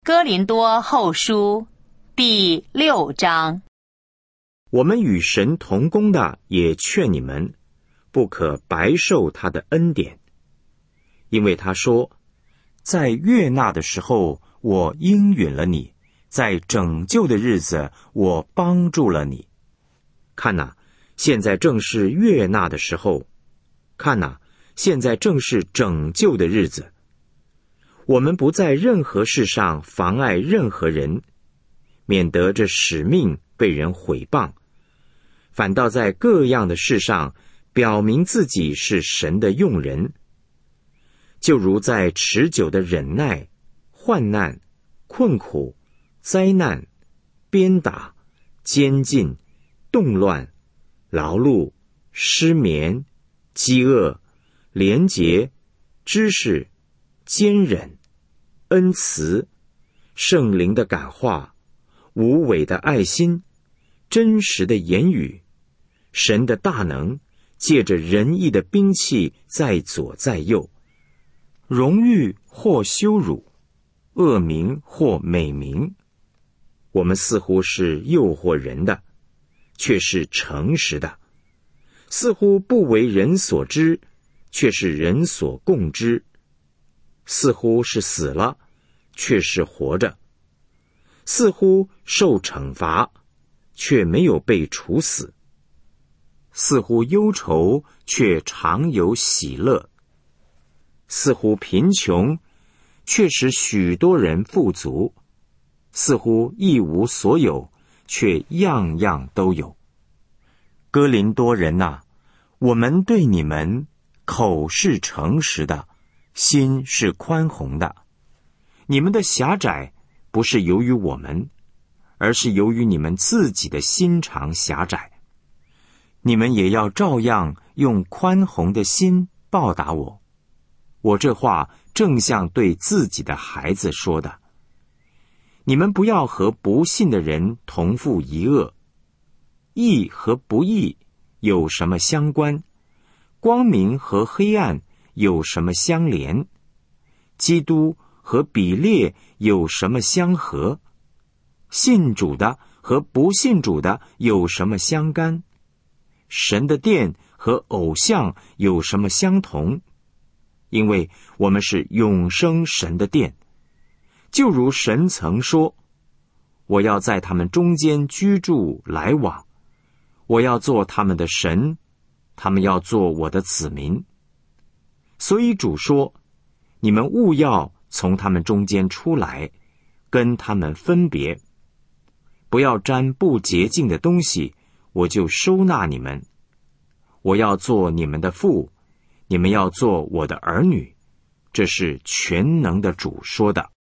哥林多后书第6章。 我们与神同工的也劝你们，不可白受他的恩典。因为他说，在悦纳的时候我应允了你，在拯救的日子我帮助了你。看哪，现在正是悦纳的时候，看哪，现在正是拯救的日子。我们不在任何事上妨碍任何人，免得这使命被人毁谤，反倒在各样的事上表明自己是神的用人，就如在持久的忍耐、患难、困苦、灾难、鞭打、监禁、动乱、劳碌、失眠、饥饿、廉洁、知识、坚忍、恩慈、圣灵的感化、无伪的爱心、真实的言语、神的大能，借着仁义的兵器在左在右，荣誉或羞辱，恶名或美名。我们似乎是诱惑人的，却是诚实的；似乎不为人所知，却是人所共知；似乎是死了，却是活着；似乎受惩罚，却没有被处死；似乎忧愁，却常有喜乐；似乎贫穷，却使许多人富足；似乎一无所有，却样样都有。哥林多人啊，我们对你们口是诚实的，心是宽宏的。你们的狭窄不是由于我们，而是由于你们自己的心肠狭窄。你们也要照样用宽宏的心报答我。我这话正像对自己的孩子说的。你们不要和不信的人同负一恶。义和不义有什么相关？光明和黑暗有什么相连？基督和比列有什么相合？信主的和不信主的有什么相干？神的殿和偶像有什么相同？因为我们是永生神的殿，就如神曾说，我要在他们中间居住来往，我要做他们的神，他们要做我的子民。所以主说，你们务要从他们中间出来，跟他们分别，不要沾不洁净的东西，我就收纳你们。我要做你们的父，你们要做我的儿女。这是全能的主说的。